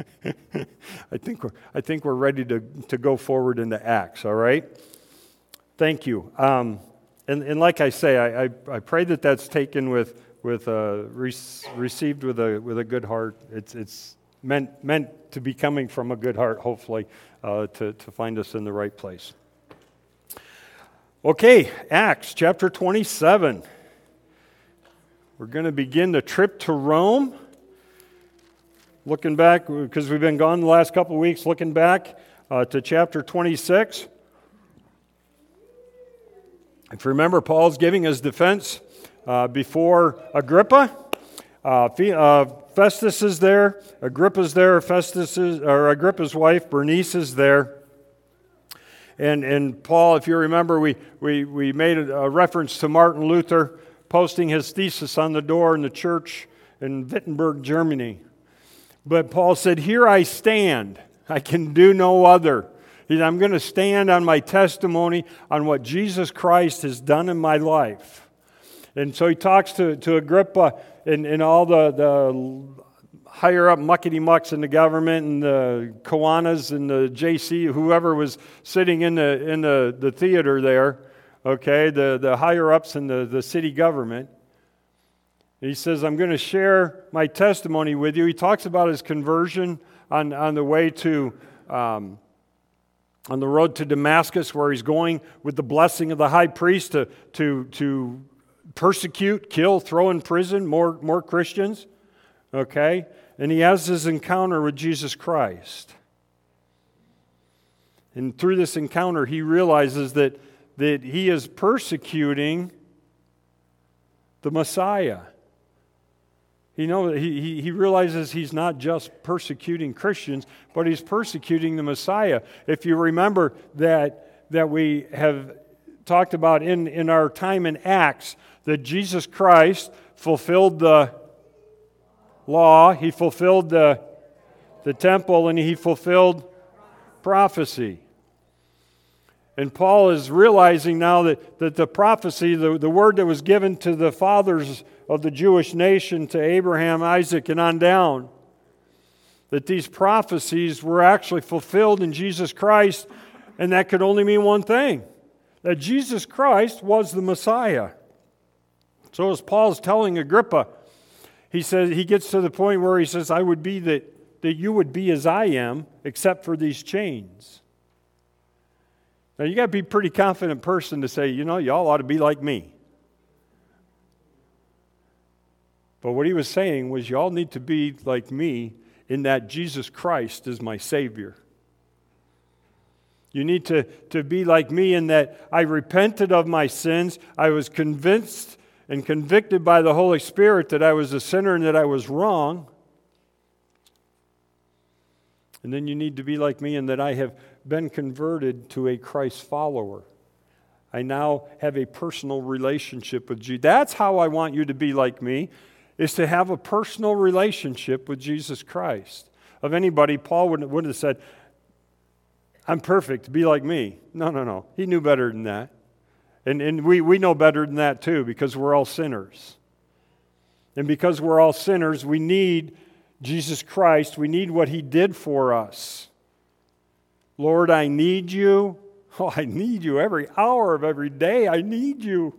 I think we're ready to go forward into Acts, all right? Thank you. And like I say, I pray that that's taken received with a good heart. It's meant to be coming from a good heart, hopefully, to find us in the right place. Okay, Acts chapter 27. We're going to begin the trip to Rome. Looking back, because we've been gone the last couple of weeks, looking back to chapter 26. If you remember, Paul's giving his defense before Agrippa. Festus is there. Agrippa's there. Agrippa's wife, Bernice, is there. And Paul, if you remember, we made a reference to Martin Luther posting his thesis on the door in the church in Wittenberg, Germany. But Paul said, "Here I stand. I can do no other." I'm going to stand on my testimony on what Jesus Christ has done in my life. And so he talks to Agrippa and all the higher up muckety-mucks in the government and the Kiwanis and the JC, whoever was sitting in the theater there, okay, the higher-ups in the city government. He says, I'm going to share my testimony with you. He talks about his conversion on the way to, on the road to Damascus, where he's going with the blessing of the high priest to persecute, kill, throw in prison more Christians. Okay? And he has his encounter with Jesus Christ. And through this encounter, he realizes that he is persecuting the Messiah. He realizes he's not just persecuting Christians, but he's persecuting the Messiah. If you remember that we have talked about in our time in Acts, that Jesus Christ fulfilled the law, he fulfilled the temple, and he fulfilled prophecy. And Paul is realizing now that the prophecy, the word that was given to the fathers of the Jewish nation, to Abraham, Isaac, and on down, that these prophecies were actually fulfilled in Jesus Christ, and that could only mean one thing, that Jesus Christ was the Messiah. So as Paul's telling Agrippa, he gets to the point where he says, I would be that you would be as I am, except for these chains. Now, you got to be a pretty confident person to say, y'all ought to be like me. But what he was saying was, y'all need to be like me in that Jesus Christ is my Savior. You need to be like me in that I repented of my sins. I was convinced and convicted by the Holy Spirit that I was a sinner and that I was wrong. And then you need to be like me in that I have been converted to a Christ follower. I now have a personal relationship with Jesus. That's how I want you to be like me, is to have a personal relationship with Jesus Christ. Of anybody, Paul wouldn't have said, I'm perfect, be like me. No. He knew better than that. And we know better than that too, because we're all sinners. And because we're all sinners, we need Jesus Christ. We need what He did for us. Lord, I need you. Oh, I need you every hour of every day. I need you.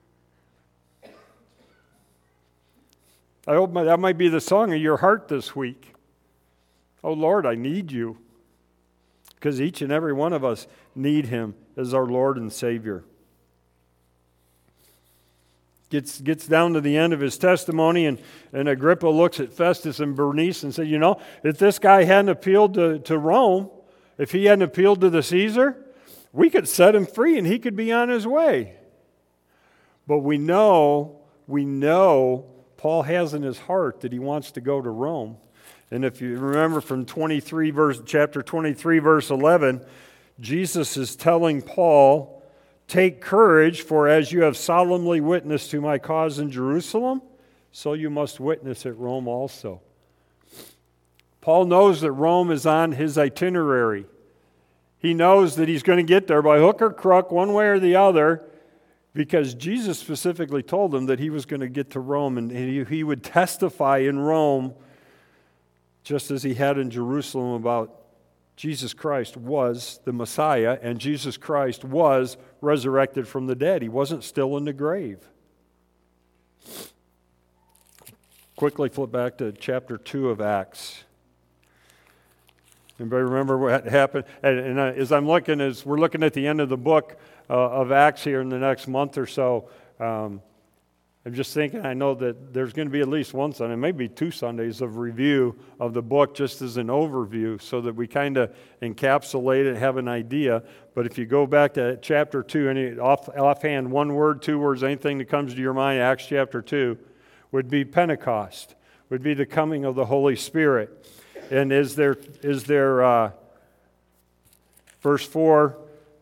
I hope that might be the song of your heart this week. Oh, Lord, I need you. Because each and every one of us need Him as our Lord and Savior. Gets down to the end of his testimony, and Agrippa looks at Festus and Bernice and says, if this guy hadn't appealed to Rome, if he hadn't appealed to the Caesar, we could set him free and he could be on his way. But we know Paul has in his heart that he wants to go to Rome. And if you remember from chapter 23, verse 11, Jesus is telling Paul, take courage, for as you have solemnly witnessed to my cause in Jerusalem, so you must witness at Rome also. Paul knows that Rome is on his itinerary. He knows that he's going to get there by hook or crook, one way or the other, because Jesus specifically told him that he was going to get to Rome and he would testify in Rome just as he had in Jerusalem about Jesus Christ was the Messiah, and Jesus Christ was resurrected from the dead. He wasn't still in the grave. Quickly flip back to chapter 2 of Acts. Anybody remember what happened? And as we're looking at the end of the book of Acts here in the next month or so, I'm just thinking, I know that there's going to be at least one Sunday, maybe 2 Sundays of review of the book just as an overview so that we kind of encapsulate it, have an idea. But if you go back to chapter 2, any offhand, 1 word, 2 words, anything that comes to your mind, Acts chapter 2, would be Pentecost, would be the coming of the Holy Spirit. And is there verse 4,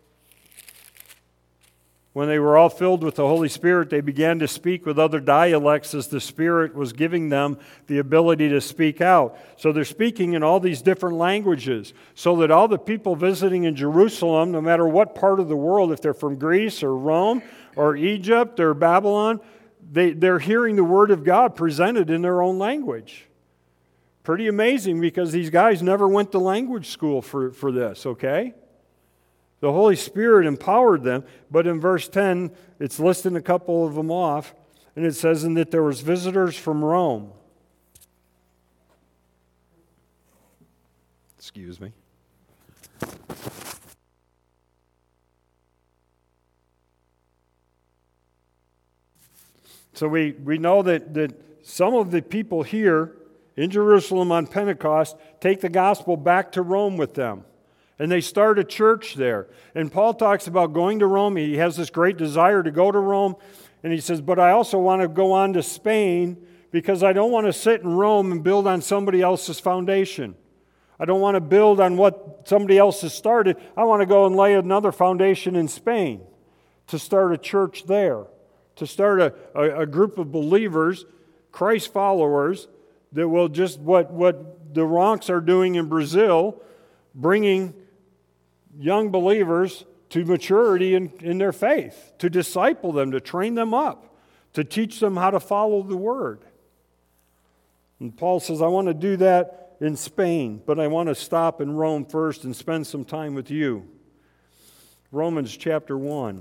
when they were all filled with the Holy Spirit, they began to speak with other dialects as the Spirit was giving them the ability to speak out. So they're speaking in all these different languages, so that all the people visiting in Jerusalem, no matter what part of the world, if they're from Greece or Rome or Egypt or Babylon, they're hearing the Word of God presented in their own language. Pretty amazing, because these guys never went to language school for this, okay? The Holy Spirit empowered them, but in verse 10, it's listing a couple of them off, and it says, and that there was visitors from Rome. Excuse me. So we know that some of the people here in Jerusalem on Pentecost take the gospel back to Rome with them. And they start a church there. And Paul talks about going to Rome. He has this great desire to go to Rome. And he says, but I also want to go on to Spain because I don't want to sit in Rome and build on somebody else's foundation. I don't want to build on what somebody else has started. I want to go and lay another foundation in Spain to start a church there, to start a group of believers, Christ followers, that will just what the Ronks are doing in Brazil, bringing young believers to maturity in their faith, to disciple them, to train them up, to teach them how to follow the Word. And Paul says, I want to do that in Spain, but I want to stop in Rome first and spend some time with you. Romans chapter 1.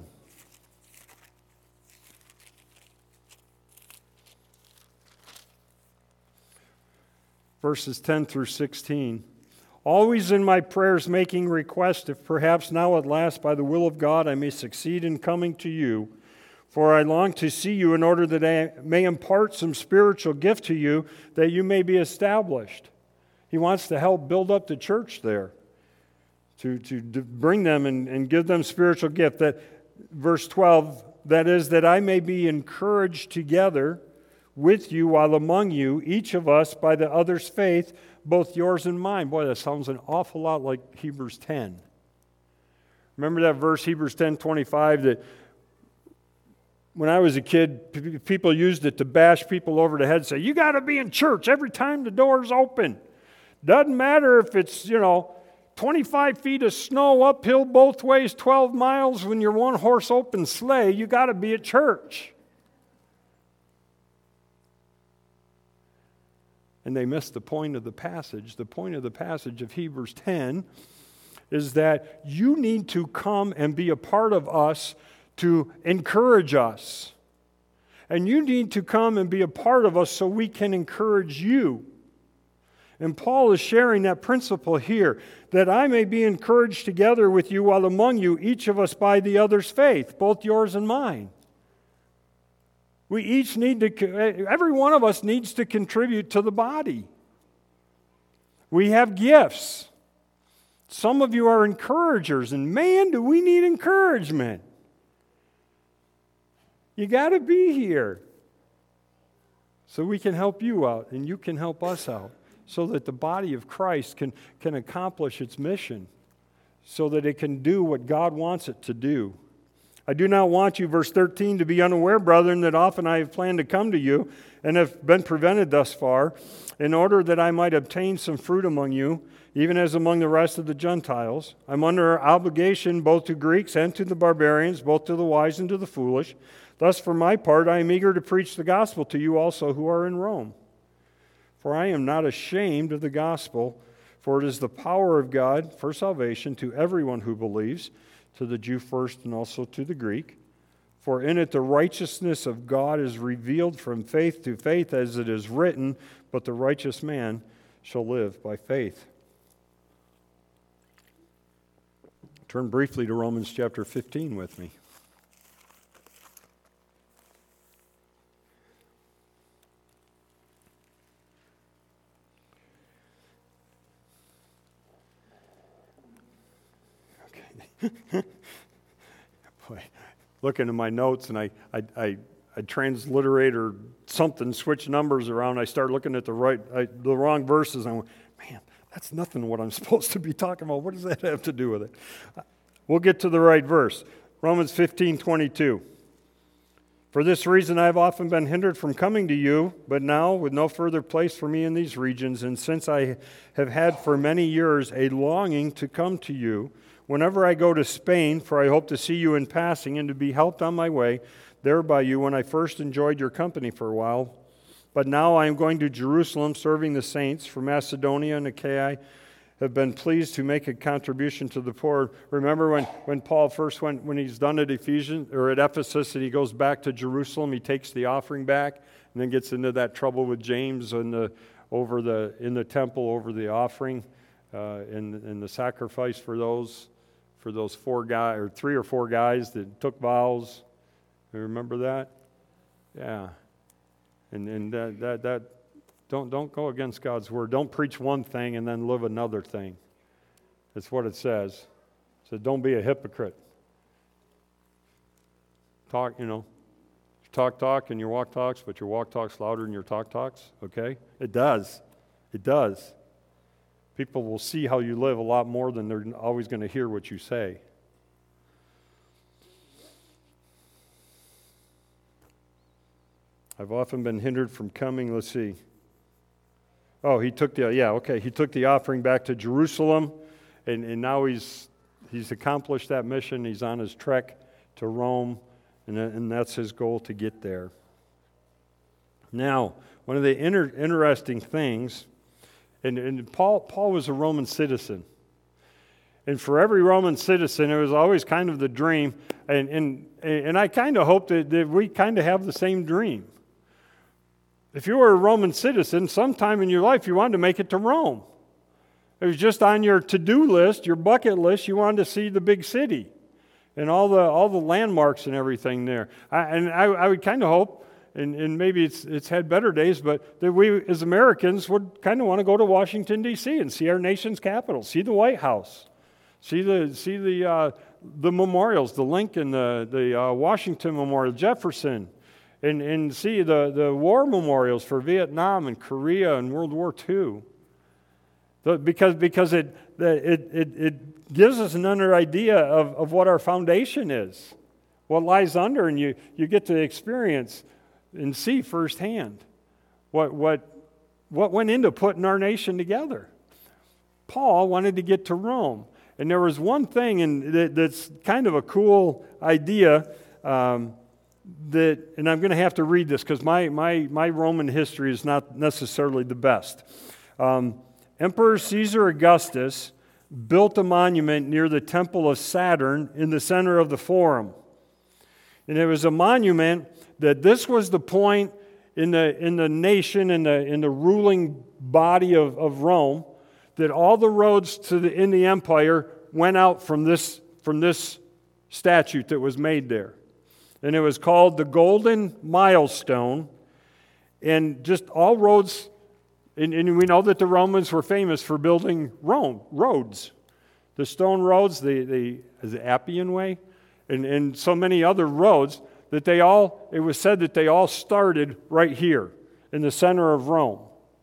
Verses 10 through 16. Always in my prayers making request, if perhaps now at last by the will of God I may succeed in coming to you. For I long to see you in order that I may impart some spiritual gift to you, that you may be established. He wants to help build up the church there, to bring them and give them spiritual gift. That verse 12, that is, that I may be encouraged together with you while among you, each of us by the other's faith, both yours and mine. Boy, that sounds an awful lot like Hebrews 10. Remember that verse, Hebrews 10:25, that when I was a kid, people used it to bash people over the head, say, you got to be in church every time the door's open. Doesn't matter if it's, 25 feet of snow uphill both ways, 12 miles when you're one horse open sleigh, you got to be at church. And they missed the point of the passage. The point of the passage of Hebrews 10 is that you need to come and be a part of us to encourage us. And you need to come and be a part of us so we can encourage you. And Paul is sharing that principle here, that I may be encouraged together with you while among you, each of us by the other's faith, both yours and mine. We each need to, every one of us needs to contribute to the body. We have gifts. Some of you are encouragers, and man, do we need encouragement. You got to be here so we can help you out, and you can help us out, so that the body of Christ can accomplish its mission, so that it can do what God wants it to do. I do not want you, verse 13, to be unaware, brethren, that often I have planned to come to you and have been prevented thus far, in order that I might obtain some fruit among you, even as among the rest of the Gentiles. I'm under obligation both to Greeks and to the barbarians, both to the wise and to the foolish. Thus, for my part, I am eager to preach the gospel to you also who are in Rome. For I am not ashamed of the gospel, for it is the power of God for salvation to everyone who believes, to the Jew first and also to the Greek. For in it the righteousness of God is revealed from faith to faith, as it is written, but the righteous man shall live by faith. Turn briefly to Romans chapter 15 with me. Boy, looking at my notes, and I transliterate or something, switch numbers around. I start looking at the wrong verses. And I went, man, that's nothing what I'm supposed to be talking about. What does that have to do with it? We'll get to the right verse. Romans 15:22. For this reason I have often been hindered from coming to you, but now with no further place for me in these regions, and since I have had for many years a longing to come to you, whenever I go to Spain, for I hope to see you in passing and to be helped on my way there by you when I first enjoyed your company for a while. But now I am going to Jerusalem serving the saints. For Macedonia and Achaia have been pleased to make a contribution to the poor. Remember when Paul first went, when he's done at Ephesus, and he goes back to Jerusalem, he takes the offering back and then gets into that trouble with James in the temple over the offering and the sacrifice for those 4 guys or 3 or 4 guys that took vows. You remember that? Yeah. And that don't go against God's word. Don't preach one thing and then live another thing. That's what it says. So don't be a hypocrite. Talk and your walk talks, but your walk talks louder than your talk talks. Okay? It does. It does. People will see how you live a lot more than they're always going to hear what you say. I've often been hindered from coming. Let's see. Oh, he took the offering back to Jerusalem, and now he's accomplished that mission. He's on his trek to Rome, and that's his goal, to get there. Now, one of the interesting things, and Paul was a Roman citizen. And for every Roman citizen, it was always kind of the dream, and I kind of hope that we kind of have the same dream. If you were a Roman citizen, sometime in your life you wanted to make it to Rome. It was just on your to-do list, your bucket list, you wanted to see the big city and all the landmarks and everything there. I would kind of hope, and maybe it's had better days, but that we as Americans would kind of want to go to Washington, D.C. and see our nation's capital, see the White House, see the memorials, the Lincoln, the Washington Memorial, Jefferson, and see the war memorials for Vietnam and Korea and World War II. Because it gives us another idea of what our foundation is, what lies under, and you get to experience and see firsthand what went into putting our nation together. Paul wanted to get to Rome, and there was one thing that's kind of a cool idea. And I'm going to have to read this because my Roman history is not necessarily the best. Emperor Caesar Augustus built a monument near the Temple of Saturn in the center of the Forum. And it was a monument that this was the point in the nation, in the ruling body of Rome, that all the roads in the empire went out from this statue that was made there. And it was called the Golden Milestone. And just all roads, and we know that the Romans were famous for building roads. The stone roads, the Appian Way, and so many other roads, that it was said that they all started right here in the center of Rome.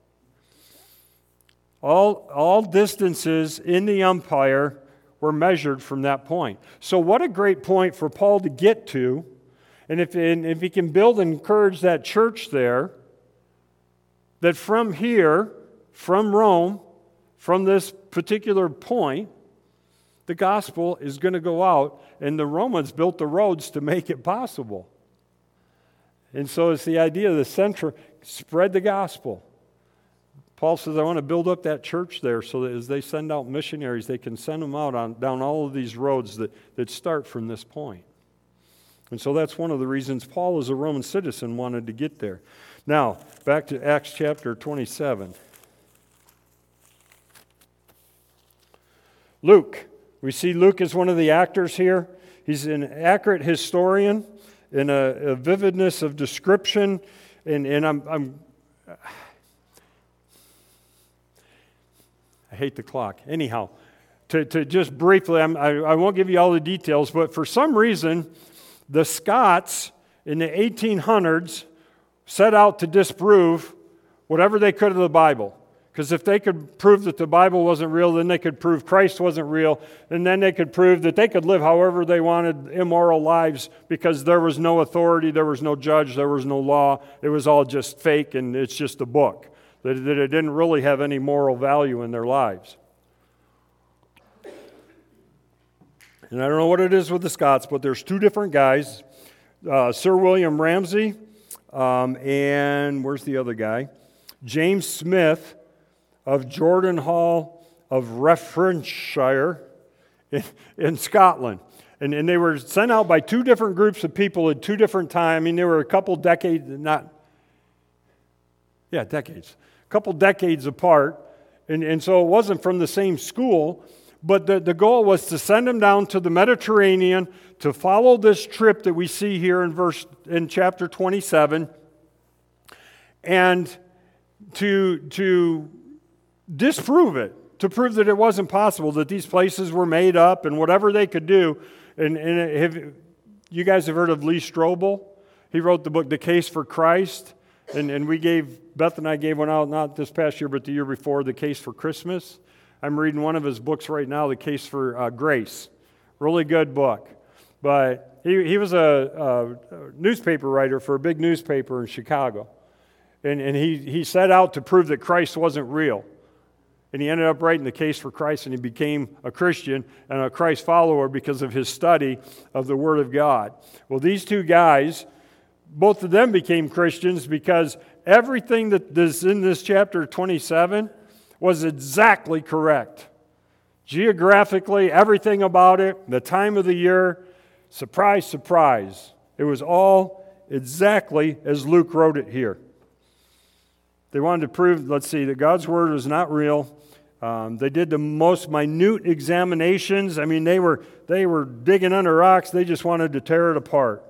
All distances in the empire were measured from that point. So what a great point for Paul to get to. And if he can build and encourage that church there, that from here, from Rome, from this particular point, the gospel is going to go out, and the Romans built the roads to make it possible. And so it's the idea of the center, spread the gospel. Paul says, I want to build up that church there so that as they send out missionaries, they can send them out down all of these roads that start from this point. And so that's one of the reasons Paul, as a Roman citizen, wanted to get there. Now, back to Acts chapter 27. Luke. We see Luke as one of the actors here. He's an accurate historian in a vividness of description. And I hate the clock. Anyhow, to just briefly, I won't give you all the details, but for some reason, the Scots in the 1800s set out to disprove whatever they could of the Bible. Because if they could prove that the Bible wasn't real, then they could prove Christ wasn't real, and then they could prove that they could live however they wanted, immoral lives, because there was no authority, there was no judge, there was no law. It was all just fake, and it's just a book. That it didn't really have any moral value in their lives. And I don't know what it is with the Scots, but there's two different guys, Sir William Ramsay, and where's the other guy? James Smith of Jordan Hall of Renfrewshire in Scotland. And they were sent out by two different groups of people at two different times. I mean, they were a couple decades, a couple decades apart. And so it wasn't from the same school. But the goal was to send them down to the Mediterranean to follow this trip that we see here in chapter 27, and to disprove it, to prove that it wasn't possible, that these places were made up and whatever they could do. And you guys have heard of Lee Strobel? He wrote the book, The Case for Christ. And Beth and I gave one out, not this past year, but the year before, The Case for Christmas. I'm reading one of his books right now, The Case for Grace. Really good book. But he was a newspaper writer for a big newspaper in Chicago. And he set out to prove that Christ wasn't real. And he ended up writing The Case for Christ, and he became a Christian and a Christ follower because of his study of the Word of God. Well, these two guys, both of them became Christians because everything that is in this chapter 27 was exactly correct. Geographically, everything about it, the time of the year, surprise, surprise. It was all exactly as Luke wrote it here. They wanted to prove, that God's Word was not real. They did the most minute examinations. I mean, they were digging under rocks. They just wanted to tear it apart.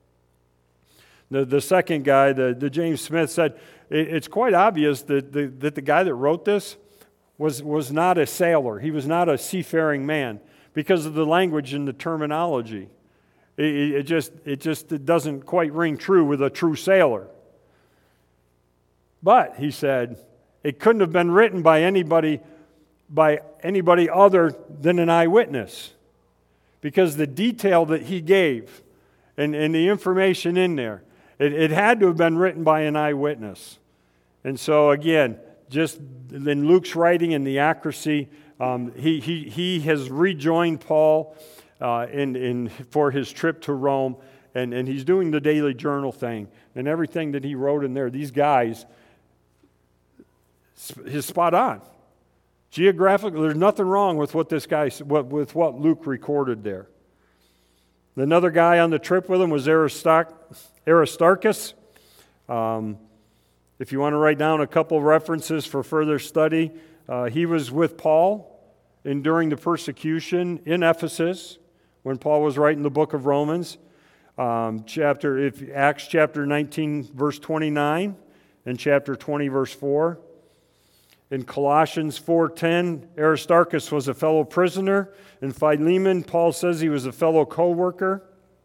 The second guy, the James Smith, said, it's quite obvious that the guy that wrote this was not a sailor. He was not a seafaring man because of the language and the terminology. It just doesn't quite ring true with a true sailor. But, he said, it couldn't have been written by anybody other than an eyewitness, because the detail that he gave and the information in there, it had to have been written by an eyewitness. And so again, just in Luke's writing and the accuracy, he has rejoined Paul for his trip to Rome, and he's doing the daily journal thing. And everything that he wrote in there, these guys, is spot on. Geographically, there's nothing wrong with what what Luke recorded there. Another guy on the trip with him was Aristarchus. If you want to write down a couple of references for further study, he was with Paul during the persecution in Ephesus when Paul was writing the book of Romans. Acts chapter 19, verse 29, and chapter 20, verse 4. In Colossians 4:10, Aristarchus was a fellow prisoner. In Philemon, Paul says he was a fellow co-worker.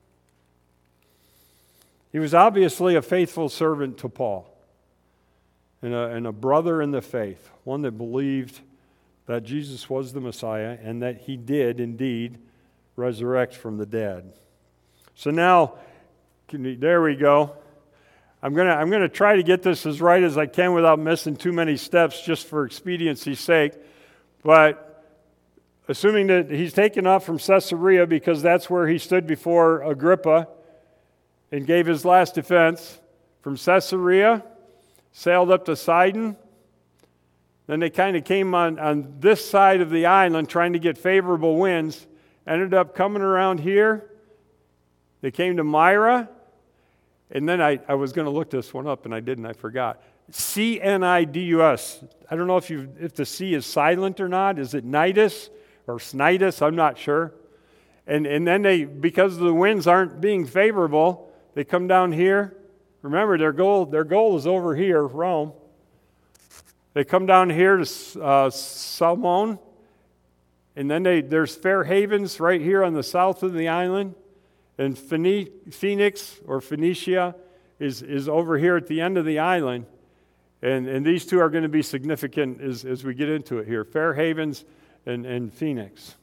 He was obviously a faithful servant to Paul and a brother in the faith, one that believed that Jesus was the Messiah and that he did indeed resurrect from the dead. So now, there we go. I'm going to try to get this as right as I can without missing too many steps just for expediency's sake. But assuming that he's taken off from Caesarea because that's where he stood before Agrippa and gave his last defense, from Caesarea, sailed up to Sidon, Then they kind of came on this side of the island trying to get favorable winds, ended up coming around here. They came to Myra, and then I was going to look this one up, and I didn't. I forgot. Cnidus. I don't know if the C is silent or not. Is it Nidus or Snidus? I'm not sure. And then they, because the winds aren't being favorable, they come down here. Remember, their goal is over here, Rome. They come down here to Salmon, and then there's Fair Havens right here on the south of the island. And Phoenix, or Phoenicia, is over here at the end of the island. And these two are going to be significant as we get into it here. Fair Havens and Phoenix.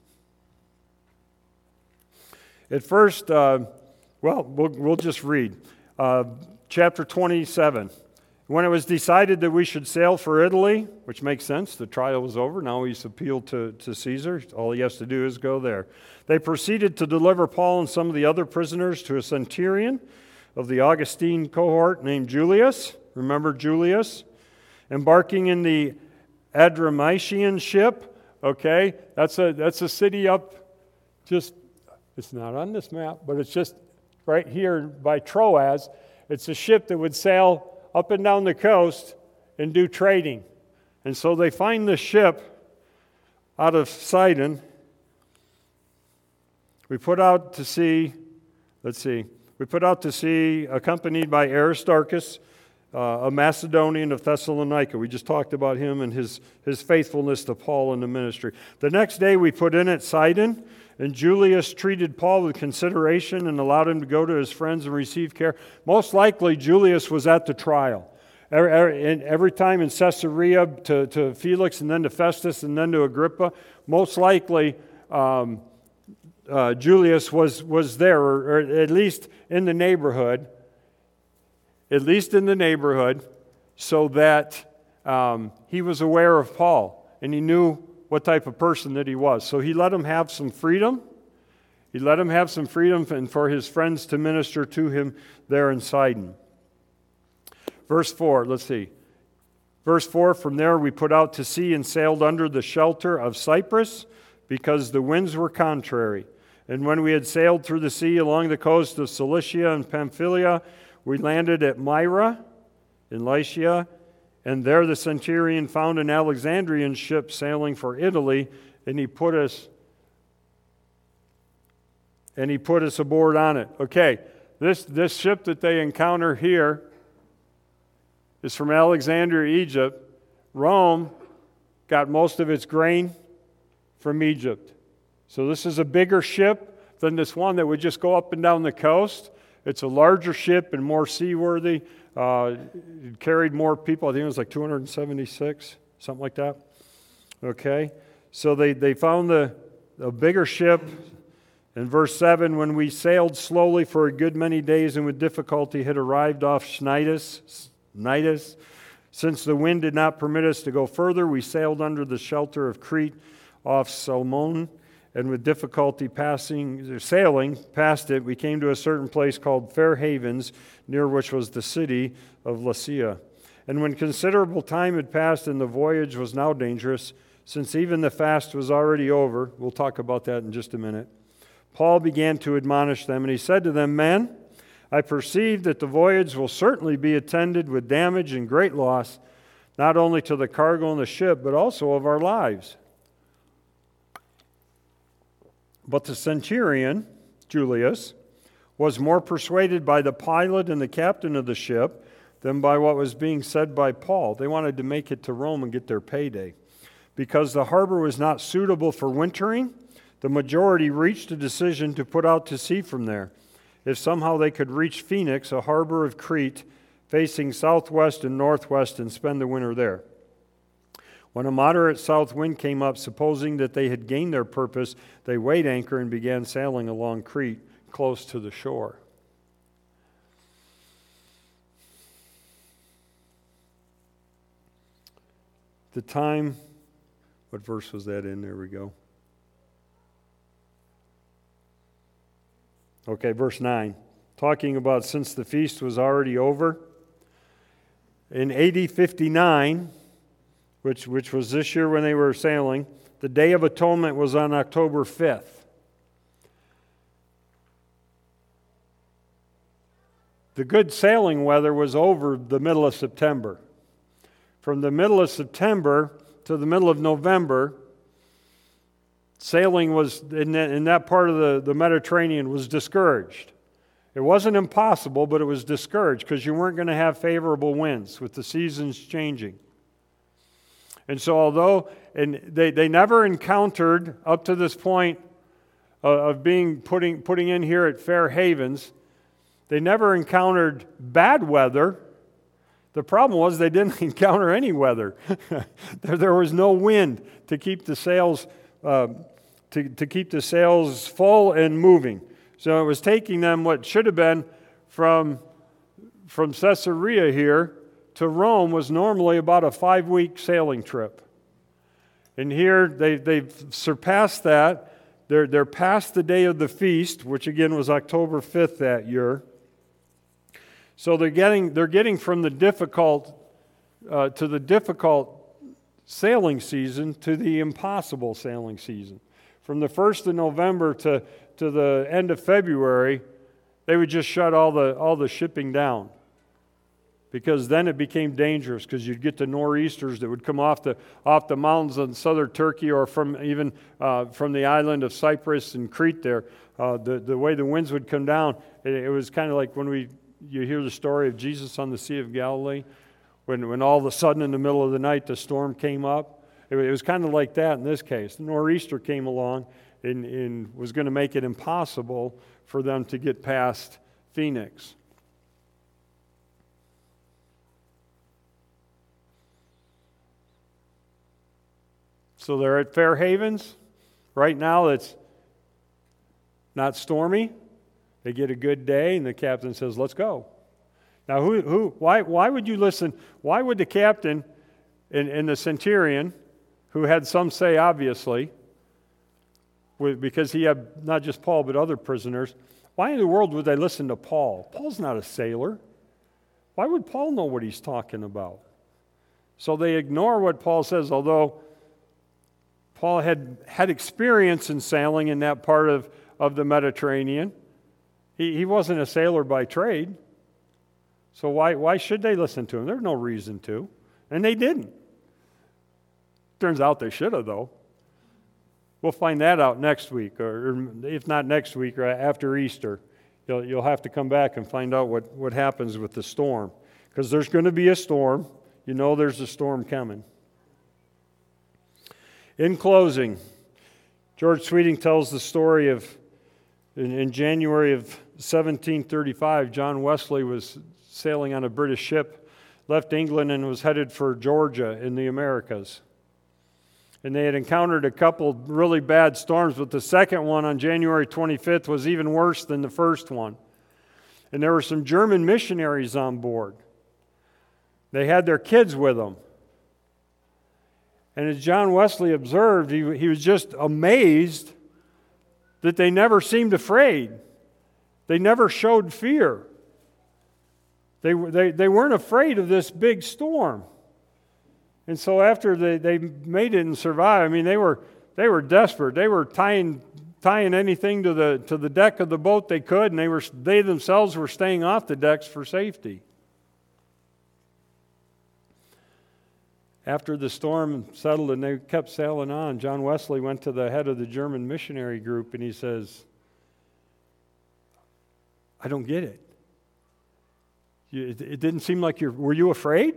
At first, we'll just read. Chapter 27. When it was decided that we should sail for Italy, which makes sense, the trial was over, now he's appealed to Caesar, all he has to do is go there. They proceeded to deliver Paul and some of the other prisoners to a centurion of the Augustine cohort named Julius. Remember Julius? Embarking in the Adramyttian ship, okay? That's a city up just, it's not on this map, but it's just right here by Troas. It's a ship that would sail up and down the coast and do trading. And so they find the ship out of Sidon. We put out to sea, accompanied by Aristarchus, a Macedonian of Thessalonica. We just talked about him and his faithfulness to Paul in the ministry. The next day we put in at Sidon, and Julius treated Paul with consideration and allowed him to go to his friends and receive care. Most likely, Julius was at the trial. Every time in Caesarea to Felix and then to Festus and then to Agrippa, most likely Julius was there, or at least in the neighborhood. So that he was aware of Paul and he knew what type of person that he was. So he let him have some freedom. And for his friends to minister to him there in Sidon. Verse 4, let's see. Verse 4, from there we put out to sea and sailed under the shelter of Cyprus because the winds were contrary. And when we had sailed through the sea along the coast of Cilicia and Pamphylia, we landed at Myra in Lycia, and there the centurion found an Alexandrian ship sailing for Italy, and he put us aboard on it. Okay, this ship that they encounter here is from Alexandria, Egypt. Rome got most of its grain from Egypt. So this is a bigger ship than this one that would just go up and down the coast. It's a larger ship and more seaworthy. It carried more people. I think it was like 276, something like that. Okay, so they found a bigger ship. In verse 7, when we sailed slowly for a good many days and with difficulty had arrived off Cnidus, since the wind did not permit us to go further, we sailed under the shelter of Crete off Salmon, and with difficulty sailing past it, we came to a certain place called Fair Havens, near which was the city of Lasea. And when considerable time had passed and the voyage was now dangerous, since even the fast was already over, we'll talk about that in just a minute, Paul began to admonish them, and he said to them, Men, I perceive that the voyage will certainly be attended with damage and great loss, not only to the cargo and the ship, but also of our lives. But the centurion, Julius, was more persuaded by the pilot and the captain of the ship than by what was being said by Paul. They wanted to make it to Rome and get their payday. Because the harbor was not suitable for wintering, the majority reached a decision to put out to sea from there. If somehow they could reach Phoenix, a harbor of Crete, facing southwest and northwest, and spend the winter there. When a moderate south wind came up, supposing that they had gained their purpose, they weighed anchor and began sailing along Crete, close to the shore. The time, what verse was that in? There we go. Okay, verse 9. Talking about since the feast was already over. In AD 59, which was this year when they were sailing. The Day of Atonement was on October 5th. The good sailing weather was over the middle of September. From the middle of September to the middle of November, sailing was in that part of the Mediterranean was discouraged. It wasn't impossible, but it was discouraged because you weren't going to have favorable winds with the seasons changing. And so they never encountered, up to this point of putting in here at Fair Havens, they never encountered bad weather. The problem was they didn't encounter any weather. There was no wind to keep the sails to keep the sails full and moving. So it was taking them what should have been from Caesarea here to Rome was normally about a 5-week sailing trip. And here they've surpassed that. They're past the day of the feast, which again was October 5th that year. So they're getting from the difficult to the difficult sailing season to the impossible sailing season. From the 1st of November to the end of February, they would just shut all the shipping down, because then it became dangerous, because you'd get the nor'easters that would come off the mountains in southern Turkey, or from the island of Cyprus and Crete there. The way the winds would come down, it was kind of like when you hear the story of Jesus on the Sea of Galilee, when all of a sudden in the middle of the night the storm came up. It was kind of like that in this case. The nor'easter came along and was going to make it impossible for them to get past Phoenix. So they're at Fair Havens. Right now it's not stormy. They get a good day, and the captain says, "Let's go." Now, why would you listen? Why would the captain and the centurion, who had some say, obviously, because he had not just Paul but other prisoners, why in the world would they listen to Paul? Paul's not a sailor. Why would Paul know what he's talking about? So they ignore what Paul says, although Paul had experience in sailing in that part of the Mediterranean. He wasn't a sailor by trade. So why should they listen to him? There's no reason to. And they didn't. Turns out they should have, though. We'll find that out next week, or if not next week, or after Easter. You'll have to come back and find out what happens with the storm. Because there's going to be a storm. You know there's a storm coming. In closing, George Sweeting tells the story of, in January of 1735, John Wesley was sailing on a British ship, left England and was headed for Georgia in the Americas. And they had encountered a couple really bad storms, but the second one on January 25th was even worse than the first one. And there were some German missionaries on board. They had their kids with them. And as John Wesley observed, he was just amazed that they never seemed afraid. They never showed fear. They weren't afraid of this big storm. And so after they made it and survived, I mean, they were desperate. They were tying anything to the deck of the boat they could, and they themselves were staying off the decks for safety. After the storm settled and they kept sailing on, John Wesley went to the head of the German missionary group and he says, "I don't get it. It didn't seem like were you afraid?"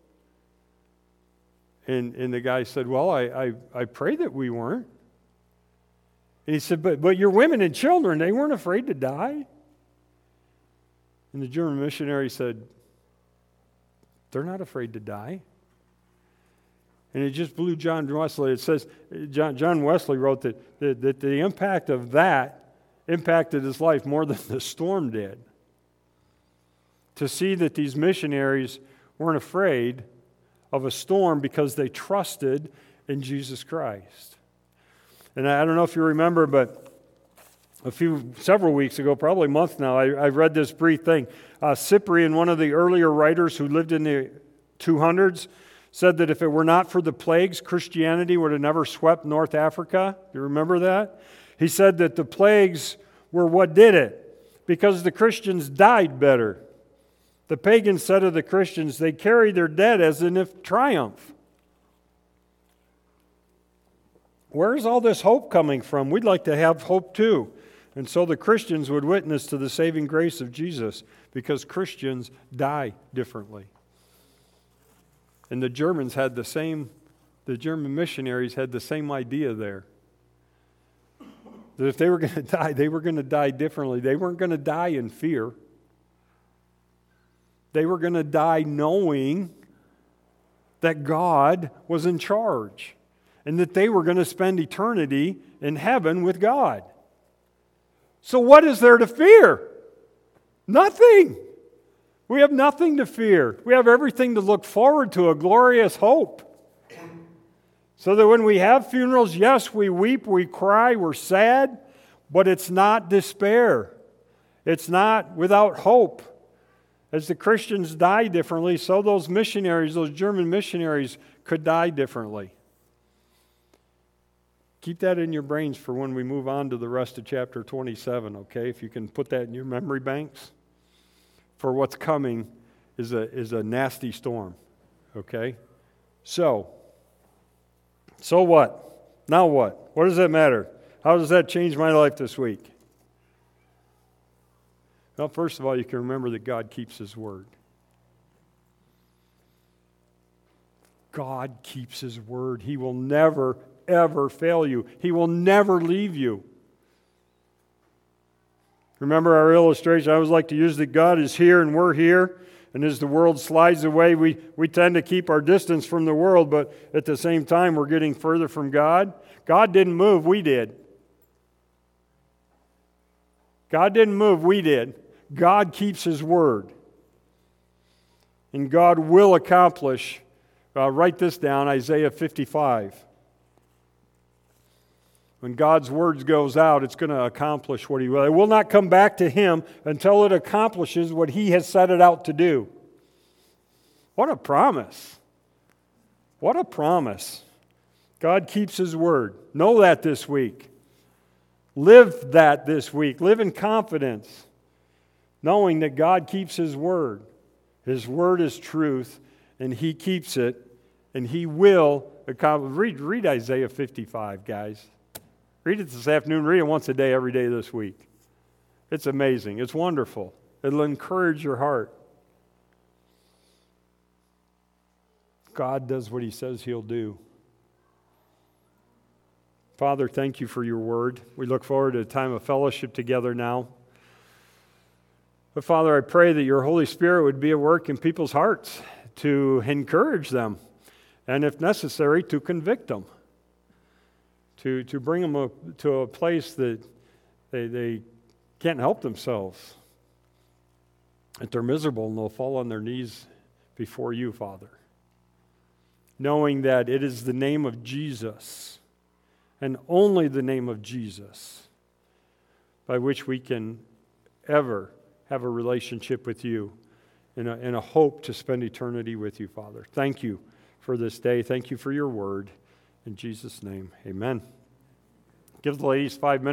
And the guy said, "Well, I pray that we weren't." And he said, but your women and children, they weren't afraid to die? And the German missionary said, "They're not afraid to die." And it just blew John Wesley. It says, John Wesley wrote that the impact of that impacted his life more than the storm did. To see that these missionaries weren't afraid of a storm because they trusted in Jesus Christ. And I don't know if you remember, but several weeks ago, probably a month now, I read this brief thing. Cyprian, one of the earlier writers who lived in the 200s, said that if it were not for the plagues, Christianity would have never swept North Africa. You remember that? He said that the plagues were what did it, because the Christians died better. The pagans said of the Christians, they carry their dead as in if triumph. Where is all this hope coming from? We'd like to have hope too. And so the Christians would witness to the saving grace of Jesus because Christians die differently. And the German missionaries had the same idea there. That if they were going to die, they were going to die differently. They weren't going to die in fear. They were going to die knowing that God was in charge and that they were going to spend eternity in heaven with God. So what is there to fear? Nothing. We have nothing to fear. We have everything to look forward to, a glorious hope. So that when we have funerals, yes, we weep, we cry, we're sad, but it's not despair. It's not without hope. As the Christians die differently, so those missionaries, those German missionaries, could die differently. Keep that in your brains for when we move on to the rest of chapter 27, okay? If you can put that in your memory banks. For what's coming is a nasty storm, okay? So what? Now what? What does that matter? How does that change my life this week? Well, first of all, you can remember that God keeps His word. God keeps His word. He will never, ever fail you. He will never leave you. Remember our illustration? I always like to use that God is here and we're here. And as the world slides away, we tend to keep our distance from the world, but at the same time, we're getting further from God. God didn't move, we did. God didn't move, we did. God keeps His word. And God will accomplish, write this down, Isaiah 55. When God's word goes out, it's going to accomplish what He will. It will not come back to Him until it accomplishes what He has set it out to do. What a promise. What a promise. God keeps His word. Know that this week. Live that this week. Live in confidence, knowing that God keeps His word. His word is truth, and He keeps it, and He will accomplish. Read Isaiah 55, guys. Read it this afternoon. Read it once a day, every day this week. It's amazing. It's wonderful. It'll encourage your heart. God does what He says He'll do. Father, thank You for Your word. We look forward to a time of fellowship together now. But Father, I pray that Your Holy Spirit would be at work in people's hearts to encourage them, and if necessary, to convict them. To bring them to a place that they can't help themselves, that they're miserable and they'll fall on their knees before You, Father, knowing that it is the name of Jesus and only the name of Jesus by which we can ever have a relationship with You and a hope to spend eternity with You, Father. Thank You for this day. Thank You for Your word. In Jesus' name, amen. Give the ladies 5 minutes.